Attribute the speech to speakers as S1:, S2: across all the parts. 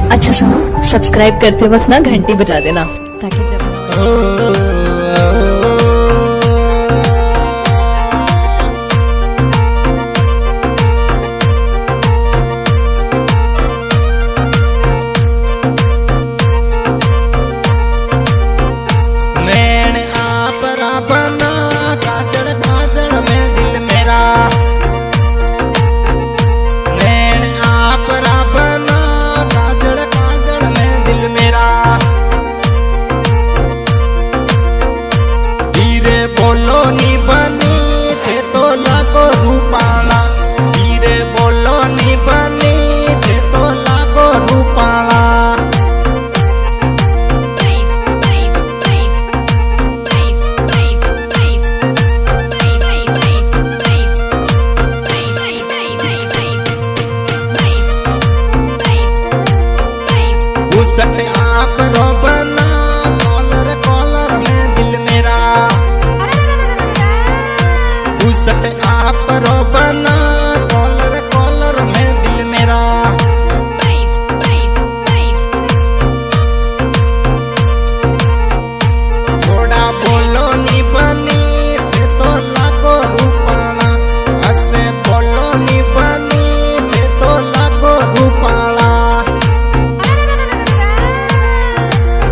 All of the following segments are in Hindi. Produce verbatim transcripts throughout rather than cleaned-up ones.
S1: अच्छा सुनो, सब्सक्राइब करते वक्त ना घंटी बजा देना ताकि जब
S2: बोलो नी बनी थे तो लागो रूपाला, धीरे बोलो नी बनी थे तो लागो रूपाला। उसटे आप रो बना कॉलर कॉलर में दिल मेरा, उसटे आप रो बना कॉलर कॉलर में दिल मेरा। थोड़ा बोलो नी बनी थे तो लागो रूपाला, हसे बोलो नी बनी थे तो लागो रूपाला।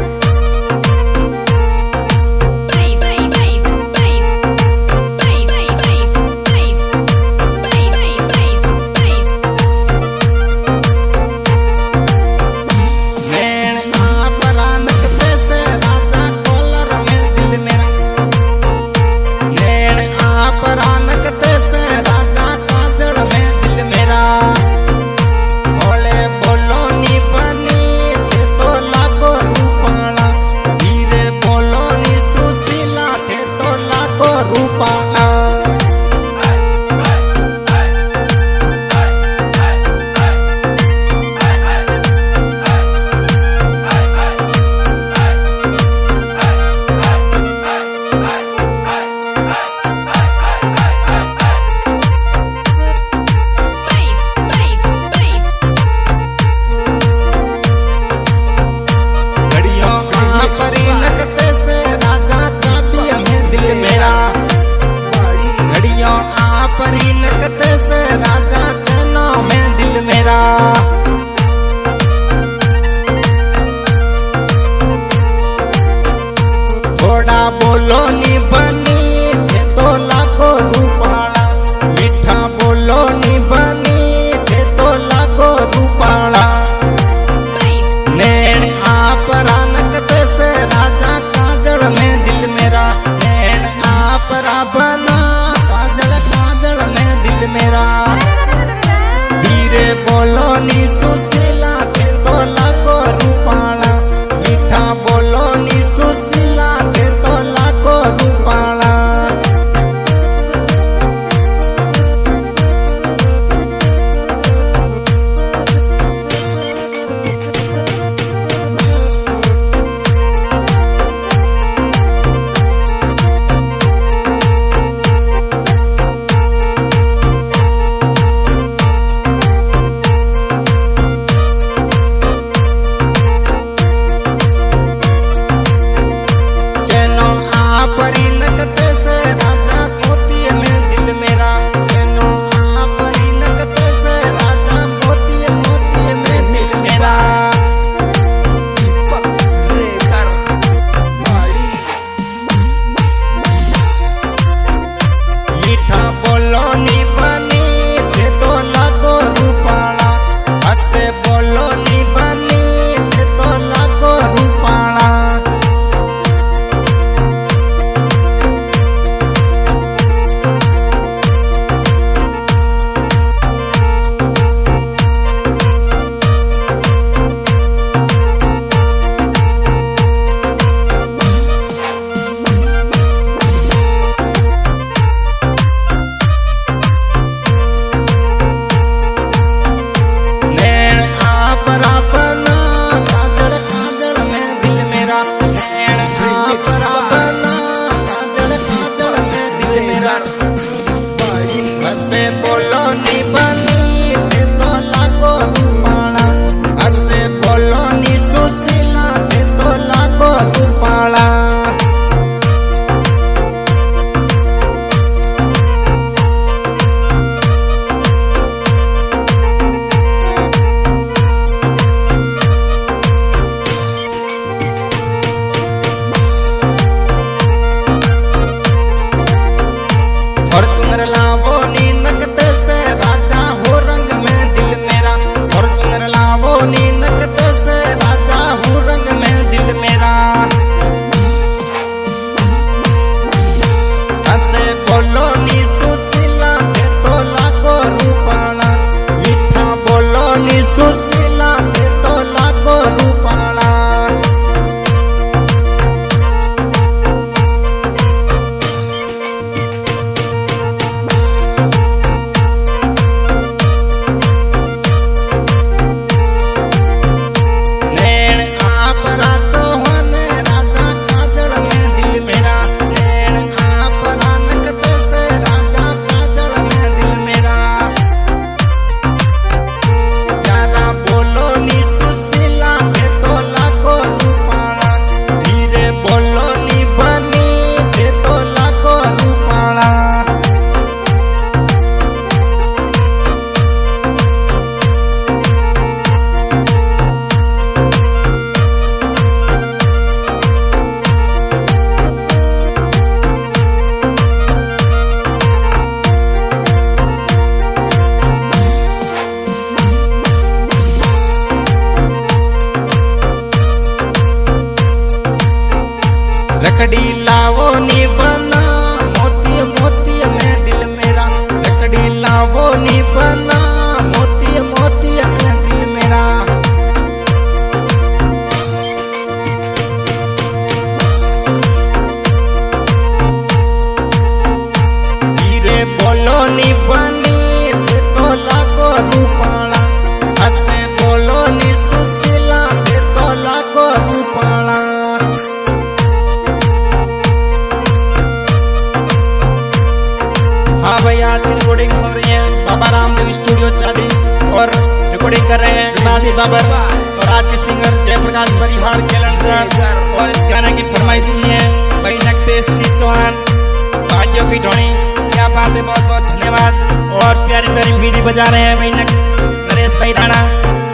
S2: रकड़ी लावो नी बना मोती मोती में दिल मेरा, रकड़ी लावो नी बना मोती मोती में दिल मेरा। धीरे बोलो नी बनी ते तो लागो रूपाला, हसे बोलो नी सुशीला ते तो लागो रूपाला। हाँ भाई, आज की रिकॉर्डिंग हो रही है बाबा रामदेव स्टूडियो चाड़ी और रिकॉर्डिंग कर रहे हैं माली बाबर और आज के सिंगर जयप्रकाश परिहार केलन सर। और इस गाने की फरमाइश की है भाई नक्तेश सिंह चौहान पार्टियों की ढोनी। क्या बात है, बहुत बहुत धन्यवाद। और प्यारी प्यारी बीड़ी बजा रहे हैं भाई नरेश भाई राणा।